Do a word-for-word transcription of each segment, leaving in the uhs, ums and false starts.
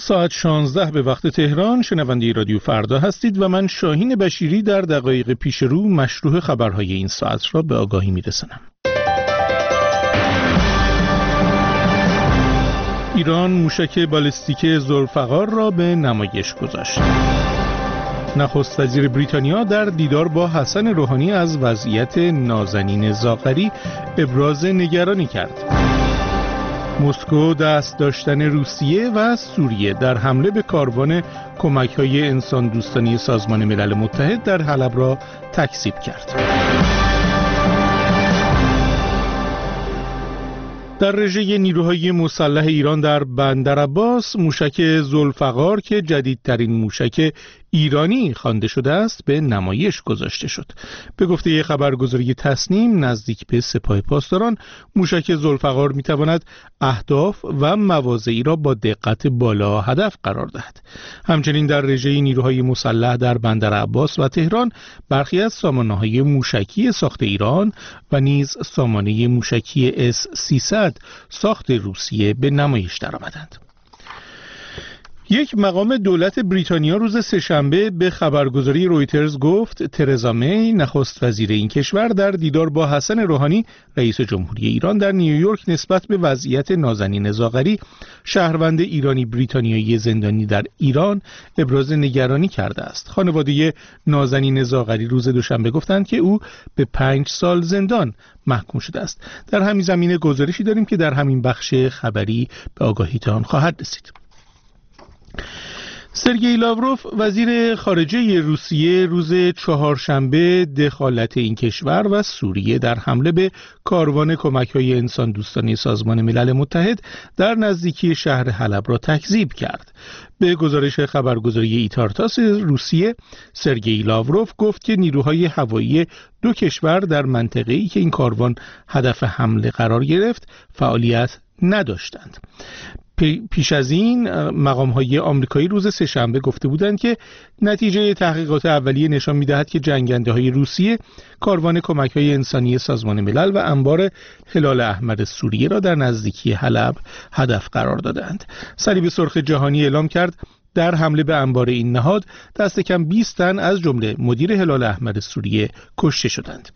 ساعت شانزده به وقت تهران. شنونده رادیو فردا هستید و من شاهین بشیری در دقایق پیش رو مشروح خبرهای این ساعت را به آگاهی میرسانم. ایران موشک بالستیک ذوالفقار را به نمایش گذاشت. نخست وزیر بریتانیا در دیدار با حسن روحانی از وضعیت نازنین زاغری ابراز نگرانی کرد. مسکو دست داشتن روسیه و سوریه در حمله به کاروان کمک‌های انسان دوستانی سازمان ملل متحد در حلب را تکذیب کرد. در رژه نیروهای مسلح ایران در بندرعباس موشک ذوالفقار که جدیدترین موشک ایرانی خوانده شده است به نمایش گذاشته شد. به گفته خبرگزاری تصنیم نزدیک به سپاه پاسداران موشک ذوالفقار میتواند اهداف و مواضعی را با دقت بالا هدف قرار دهد. همچنین در رژه نیروهای مسلح در بندرعباس و تهران برخی از سامانه‌های موشکی ساخت ایران و نیز سامانه موشکی اس سیصد ساخت روسیه به نمایش درآمدند. یک مقام دولت بریتانیا روز سه‌شنبه به خبرگزاری رویترز گفت ترزا می نخست وزیر این کشور در دیدار با حسن روحانی رئیس جمهوری ایران در نیویورک نسبت به وضعیت نازنین زاغری شهروند ایرانی بریتانیایی زندانی در ایران ابراز نگرانی کرده است. خانواده نازنین زاغری روز دوشنبه گفتند که او به پنج سال زندان محکوم شده است. در همین زمینه گزارشی داریم که در همین بخش خبری به آگاهیتان خواهد رسید. سرگئی لاوروف وزیر خارجه روسیه روز چهارشنبه دخالت این کشور و سوریه در حمله به کاروان کمک‌های انسان دوستانه سازمان ملل متحد در نزدیکی شهر حلب را تکذیب کرد. به گزارش خبرگزاری ایتارتاس روسیه سرگئی لاوروف گفت که نیروهای هوایی دو کشور در منطقه‌ای که این کاروان هدف حمله قرار گرفت فعالیت نداشتند. پیش از این مقام‌های آمریکایی روز سه‌شنبه گفته بودند که نتیجه تحقیقات اولیه نشان می‌دهد که جنگنده‌های روسیه کاروان کمک‌های انسانی سازمان ملل و انبار هلال احمر سوریه را در نزدیکی حلب هدف قرار دادند. صلیب سرخ جهانی اعلام کرد در حمله به انبار این نهاد دست کم بیست تن از جمله مدیر هلال احمر سوریه کشته شدند.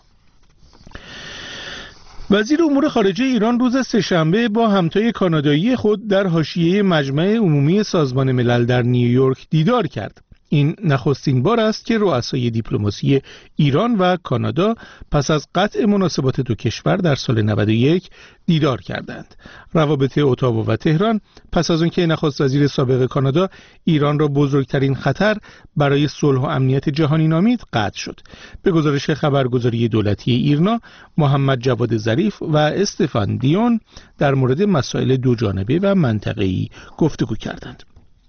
وزیر امور خارجه ایران روز سه‌شنبه با همتای کانادایی خود در حاشیه مجمع عمومی سازمان ملل در نیویورک دیدار کرد. این نخستین بار است که رؤسای دیپلماسی ایران و کانادا پس از قطع مناسبات دو کشور در سال نود و یک دیدار کردند. روابط اتاوا و تهران پس از آنکه نخست وزیر سابق کانادا ایران را بزرگترین خطر برای صلح و امنیت جهانی نامید قطع شد. به گزارش خبرگزاری دولتی ایرنا محمد جواد ظریف و استفان دیون در مورد مسائل دو جانبه و منطقه‌ای گفتگو کردند.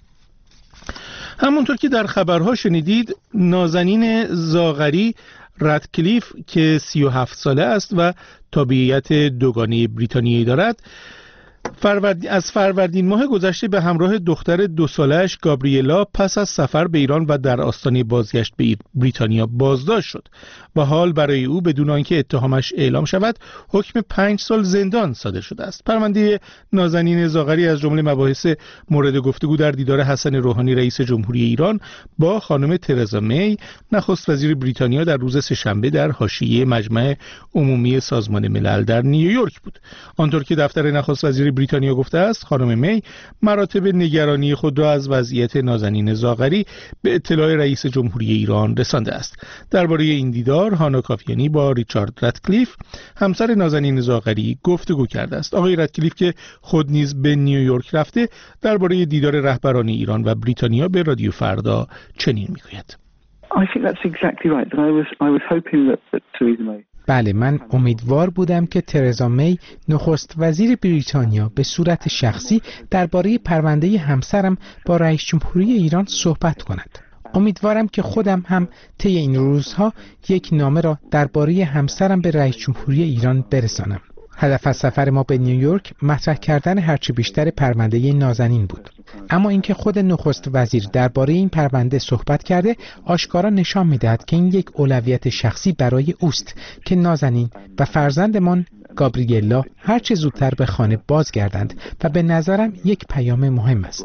همونطور که در خبرها شنیدید نازنین زاغری رادکلیف که سی و هفت ساله است و تابعیت دوگانه بریتانیایی دارد فرورد... از فروردین ماه گذشته به همراه دختر دو ساله‌اش گابریلا پس از سفر به ایران و در آستانه بازگشت به بریتانیا بازداشت شد و حال برای او بدون آنکه اتهامش اعلام شود حکم پنج سال زندان صادر شده است. پرونده نازنین زاغری از جمله مباحث مورد گفتگو در دیدار حسن روحانی رئیس جمهوری ایران با خانم ترزا می نخست وزیر بریتانیا در روز سه‌شنبه در حاشیه مجمع عمومی سازمان ملل در نیویورک بود. آنطور که دفتر نخست وزیر بریتانیا گفته است خانم می مراتب نگرانی خود را از وضعیت نازنین زاغری به اطلاع رئیس جمهوری ایران رسانده است. درباره این دیدار هانا کافیانی با ریچارد رادکلیف همسر نازنین زاغری گفتگو کرده است. آقای رادکلیف که خود نیز به نیویورک رفته درباره دیدار رهبران ایران و بریتانیا به رادیو فردا چنین میگوید. I think that's exactly right. I was I was hoping that, that Theresa May بله، من امیدوار بودم که ترزا می نخست وزیر بریتانیا به صورت شخصی درباره پرونده همسرم با رئیس جمهوری ایران صحبت کند. امیدوارم که خودم هم طی این روزها یک نامه را درباره همسرم به رئیس جمهوری ایران برسانم. هدف از سفر ما به نیویورک مطرح کردن هرچه بیشتر پرونده نازنین بود. اما اینکه خود نخست وزیر درباره این پرونده صحبت کرده آشکارا نشان می‌دهد که این یک اولویت شخصی برای اوست که نازنین و فرزندمان گابریلا هرچه زودتر به خانه بازگردند و به نظرم یک پیام مهم است.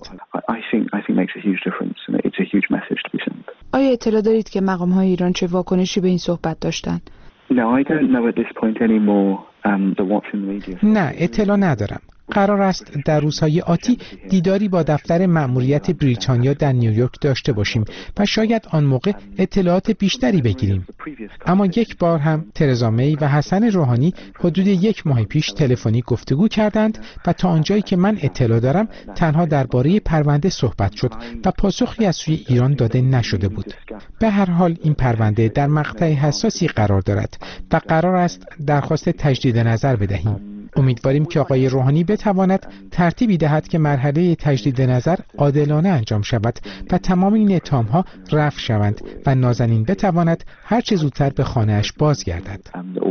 I think I think makes a huge difference and it's a huge message to be sent. آیا اطلاع دارید که مقام‌های ایران چه واکنشی به این صحبت داشتن؟ No, I don't know at this point anymore um, the what's in the media. نه، اطلاع ندارم. قرار است در روزهای آتی دیداری با دفتر مأموریت بریتانیا در نیویورک داشته باشیم و شاید آن موقع اطلاعات بیشتری بگیریم. اما یک بار هم ترزا می و حسن روحانی حدود یک ماه پیش تلفنی گفتگو کردند و تا آنجایی که من اطلاع دارم تنها درباره پرونده صحبت شد و پاسخی از سوی ایران داده نشده بود. به هر حال این پرونده در مقطع حساسی قرار دارد و قرار است درخواست تجدید نظر بدهیم. امیدواریم که آقای روحانی بتواند ترتیبی دهد که مرحله تجدید نظر عادلانه انجام شود و تمام این اتهام‌ها رفع شوند و نازنین بتواند هر چه زودتر به خانه‌اش بازگردد.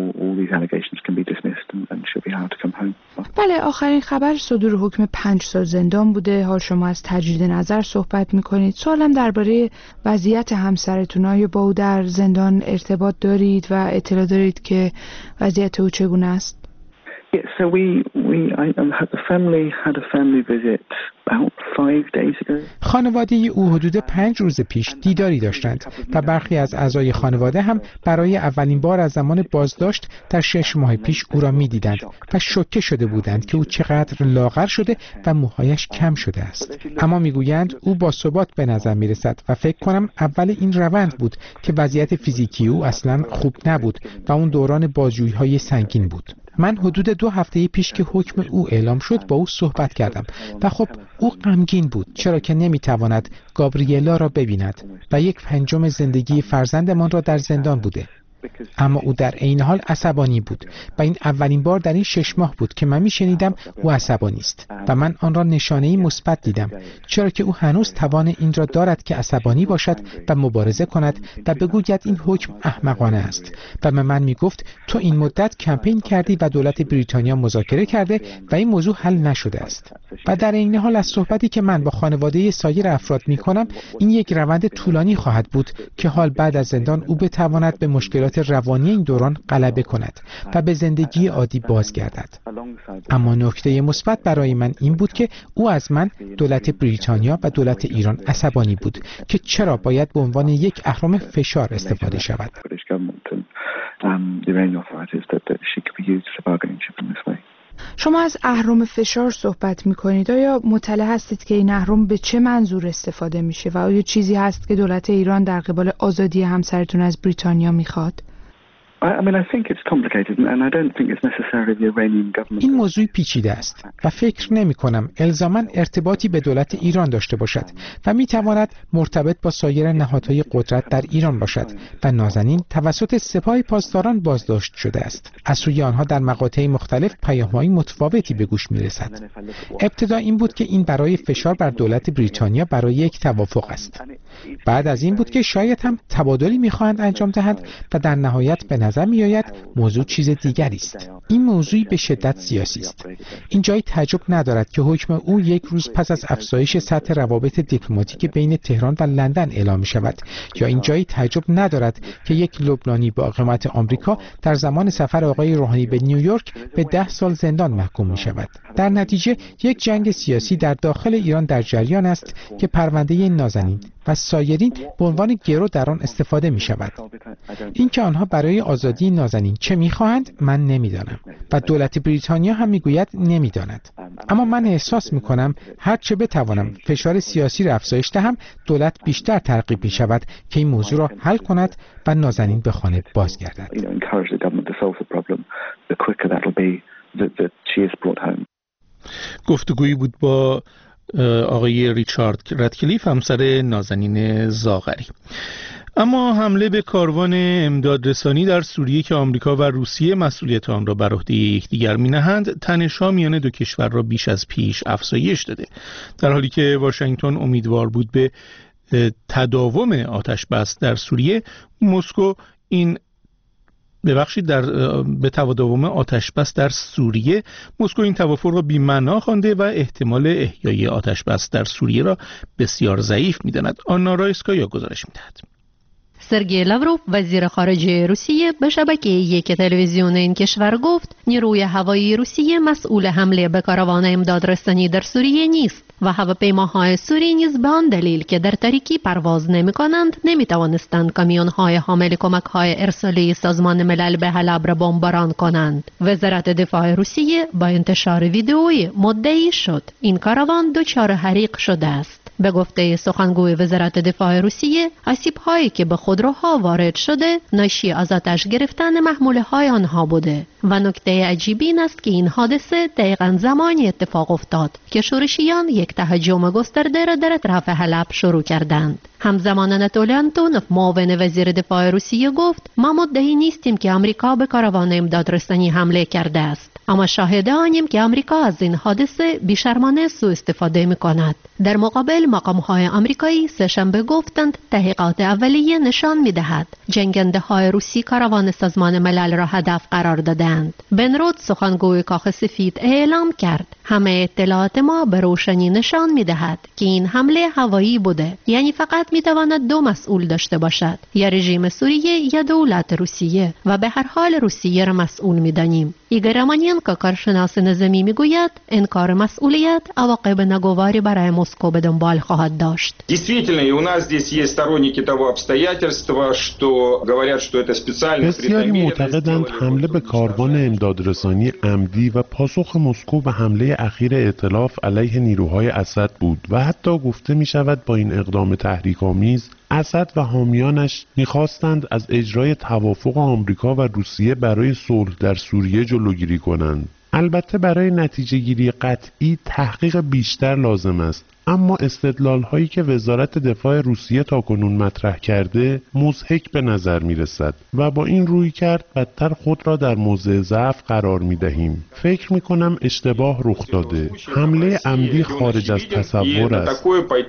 بله، آخرین خبر صدور حکم پنج سال زندان بوده. حال شما از تجدید نظر صحبت می‌کنید. سوالم درباره وضعیت همسرتون، آیا با او در زندان ارتباط دارید و اطلاع دارید که وضعیت او چگونه است؟ Yeah, so we we I um, had the family had a family visit about five days ago. خانواده او حدود پنج روز پیش دیداری داشتند و برخی از اعضای خانواده هم برای اولین بار از زمان بازداشت در شش ماه پیش او را می‌دیدند و شوکه شده بودند که او چقدر لاغر شده و موهایش کم شده است. اما میگویند او با ثبات به نظر می‌رسد و فکر کنم اول این روند بود که وضعیت فیزیکی او اصلاً خوب نبود و اون دوران بازجویی‌های سنگین بود. من حدود دو هفته پیش که حکم او اعلام شد با او صحبت کردم و خب او غمگین بود، چرا که نمیتواند گابریلا را ببیند و یک پنجم زندگی فرزندمان را در زندان بوده. اما او در عین حال عصبانی بود و این اولین بار در این شش ماه بود که من میشنیدم او عصبانی است و من آن را نشانه‌ای مثبت دیدم، چرا که او هنوز توان این را دارد که عصبانی باشد و مبارزه کند و بگوید این حکم احمقانه است و به من میگفت تو این مدت کمپین کردی و دولت بریتانیا مذاکره کرده و این موضوع حل نشده است. و در عین حال از صحبتی که من با خانواده سایر افراد میکنم این یک روند طولانی خواهد بود که حال بعد از زندان او بتواند به مشکلات روانی این دوران غلبه کند و به زندگی عادی بازگردد. اما نکته مثبت برای من این بود که او از من، دولت بریتانیا و دولت ایران عصبانی بود که چرا باید به عنوان یک اهرم فشار استفاده شود. شما از اهرم فشار صحبت می‌کنید. آیا مطلع هستید که این اهرم به چه منظور استفاده میشه و آیا چیزی هست که دولت ایران در قبال آزادی همسرتون از بریتانیا میخواد؟ این موضوع پیچیده است و فکر نمی کنم الزاماً ارتباطی به دولت ایران داشته باشد و می تواند مرتبط با سایر نهادهای قدرت در ایران باشد و نازنین توسط سپاه پاسداران بازداشت شده است. از سوی آنها در مقاطع مختلف پیام‌های متفاوتی به گوش می رسد. ابتدا این بود که این برای فشار بر دولت بریتانیا برای یک توافق است. بعد از این بود که شاید هم تبادلی می خواهند انجام دهند و در نهایت به نظر می آید موضوع چیز دیگری است. این موضوعی به شدت سیاسی است. این جای تعجب ندارد که حکم او یک روز پس از افزایش سطح روابط دیپلماتیک بین تهران و لندن اعلام شود، یا این جای تعجب ندارد که یک لبنانی با اقامت آمریکا در زمان سفر آقای روحانی به نیویورک به ده سال زندان محکوم می شود. در نتیجه یک جنگ سیاسی در داخل ایران در جریان است که پرونده نازنین و سایرین به عنوان گرو در آن استفاده می شود. اینکه آنها برای آزادی نازنین چه می خواهند من نمیدانم و دولت بریتانیا هم می گوید نمی داند. اما من احساس می کنم هر چه بتوانم فشار سیاسی را افزایش دهم دولت بیشتر ترغیب می شود که این موضوع را حل کند و نازنین به خانه بازگردد. گفتگویی بود با آقای ریچارد ردکلیف، همسر نازنین زاغری. اما حمله به کاروان امدادرسانی در سوریه که آمریکا و روسیه مسئولیت آن را بر عهده یکدیگر می‌نهند، تنش‌ها میان دو کشور را بیش از پیش افزایش داده، در حالی که واشنگتن امیدوار بود به تداوم آتش بس در سوریه. مسکو این ببخشید در به تداوم آتش بس در سوریه مسکو این توافق را بی‌معنا خوانده و احتمال احیای آتش بس در سوریه را بسیار ضعیف می‌داند. آنا رایسکایا گزارش می‌دهد. سرگئی لاوروف وزیر خارجه روسیه به شبکه یک تلویزیون این کشور گفت نیروی هوایی روسیه مسئول حمله به کاروان امدادرسانی در سوریه نیست و هواپیماهای سوری نیز به آن دلیل که در تاریکی پرواز نمی کنند نمی توانستند کامیون‌های حامل کمک‌های ارسالی سازمان ملل به حلب را بمباران کنند. وزارت دفاع روسیه با انتشار ویدئویی مدعی شد این کاروان دچار حریق شده است. به گفته سخنگوی وزارت دفاع روسیه، آسیب‌هایی که به خودروها وارد شده ناشی از آتش گرفتن محموله‌های آنها بوده و نکته عجیبی این است که این حادثه دقیقاً زمانی اتفاق افتاد که شورشیان یک تهجم گسترده را در اطراف حلب شروع کردند. همزمان آناتولی آنتونوف معاون وزیر دفاع روسیه گفت ما مدعی نیستیم که آمریکا به کاروان امدادرسانی حمله کرده است، اما شاهد آنیم که آمریکا از این حادثه بیشرمانه سوء استفاده می‌کند. در مقابل مقام‌های آمریکایی سه‌شنبه گفتند تحقیقات اولیه نشان می‌دهد جنگنده‌های روسی کاروان سازمان ملل را هدف قرار دادند. بن رود سخنگوی کاخ سفید اعلام کرد همه اطلاعات ما به روشنی نشان می‌دهد که این حمله هوایی بوده، یعنی فقط می‌تواند دو مسئول داشته باشد، یا رژیم سوریه یا دولت روسیه و به هر حال روسیه را مسئول می‌دانیم. ایگور امانینکو کارشناس نظامی میگوید انکار مسئولیت عواقب ناگواری برای مسکو به دنبال خواهد داشت. بسیاری معتقدند حمله به کاروان امدادرسانی عمدی و پاسخ مسکو به حمله اخیر ائتلاف علیه نیروهای اسد بود و حتی گفته می شود با این اقدام تحریک‌آمیز اسد و حامیانش می‌خواستند از اجرای توافق آمریکا و روسیه برای صلح در سوریه جلوگیری کنند. البته برای نتیجه گیری قطعی تحقیق بیشتر لازم است، اما استدلال هایی که وزارت دفاع روسیه تاکنون مطرح کرده مضحک به نظر می رسد و با این روی کرد بدتر خود را در موضع ضعف قرار می دهیم. فکر می کنم اشتباه رخ داده. حمله عمدی خارج از تصور است.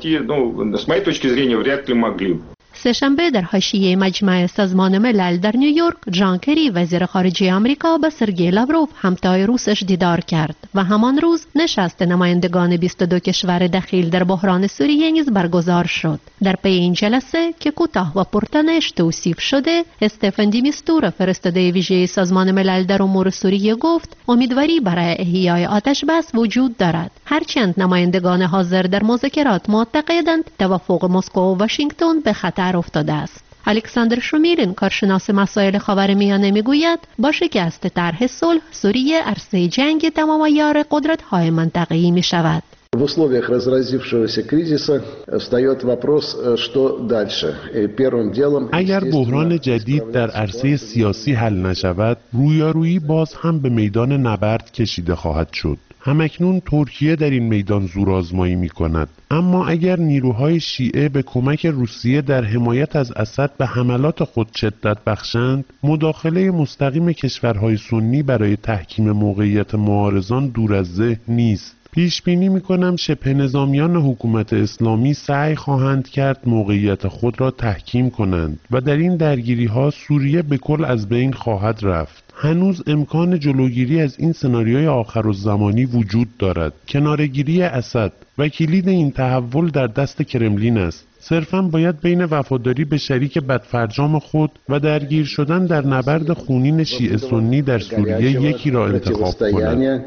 سه‌شنبه در حاشیه مجمع سازمان ملل در نیویورک، جان کری وزیر خارجه آمریکا با سرگئی لاوروف همتای روسش دیدار کرد و همان روز نشست نمایندگان بیست و دو کشور دخیل در بحران سوریه نیز برگزار شد. در پی این جلسه که کوتاه و پرتنش توصیف شده، استفن دی میستورا فرستاده ویژه سازمان ملل در امور سوریه گفت امیدواری برای احیای آتش بس وجود دارد، هرچند نمایندگان حاضر در مذاکرات معتقدند توافق مسکو و واشنگتن به خطر افتاده است. الکساندر شومیرین کارشناس مسائل خاورمیانه میگوید با شکست طرح صلح سوریه عرصه جنگ تمام عیار قدرت‌های منطقه‌ای می‌شود. В условиях разразившегося кризиса встает вопрос, что дальше. Первым делом اگر بحران جدید در عرصه سیاسی حل نشود، رویارویی باز هم به میدان نبرد کشیده خواهد شد. همکنون ترکیه در این میدان زورآزمایی می‌کند، اما اگر نیروهای شیعه به کمک روسیه در حمایت از اسد به حملات خود شدت بخشند، مداخله مستقیم کشورهای سنی برای تحکیم موقعیت معارضان دور از ذهن نیست. پیش بینی می‌کنم شبه نظامیان حکومت اسلامی سعی خواهند کرد موقعیت خود را تحکیم کنند و در این درگیری‌ها سوریه به کل از بین خواهد رفت. هنوز امکان جلوگیری از این سناریوی آخرالزمانی وجود دارد. کناره‌گیری اسد و کلید این تحول در دست کرملین است. صرفاً باید بین وفاداری به شریک بدفرجام خود و درگیر شدن در نبرد خونین شیعه سنی در سوریه یکی را انتخاب کنند.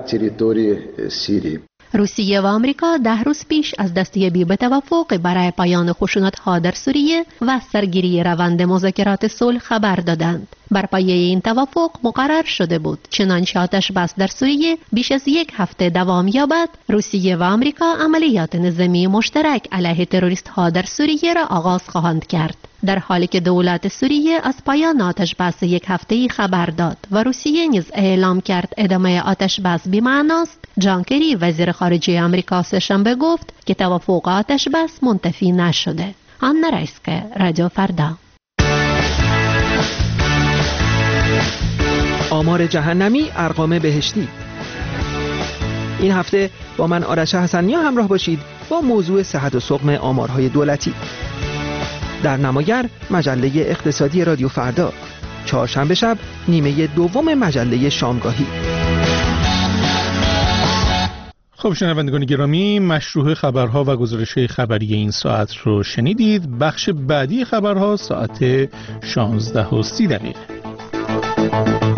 روسیه و آمریکا ده روز پیش از دستیابی به توافق برای پایان خشونت‌ها در سوریه و سرگیری روند مذاکرات صلح خبر دادند. بر پایه این توافق مقرر شده بود چنانچه آتش بس در سوریه بیش از یک هفته دوام یابد، روسیه و آمریکا عملیات نظامی مشترک علیه تروریست‌ها در سوریه را آغاز خواهند کرد. در حالی که دولت سوریه از پایان آتش بس یک هفته‌ای خبر داد و روسیه نیز اعلام کرد ادامه آتش بس بی‌معناست، جان کری وزیر خارجه آمریکا سه‌شنبه گفت که توافق آتش بس منتفی نشده. آنا رایسکه، رادیو فردا. آمار جهنمی، ارقام بهشتی. این هفته با من آرش حسنیا همراه باشید با موضوع صحت و سقم آمارهای دولتی. در نماگر مجله اقتصادی رادیو فردا، چهارشنبه شب نیمه دوم مجله شامگاهی. خب شنوندگان گرامی، مشروع خبرها و گزارش‌های خبری این ساعت رو شنیدید. بخش بعدی خبرها ساعت شانزده و سی دقیقه.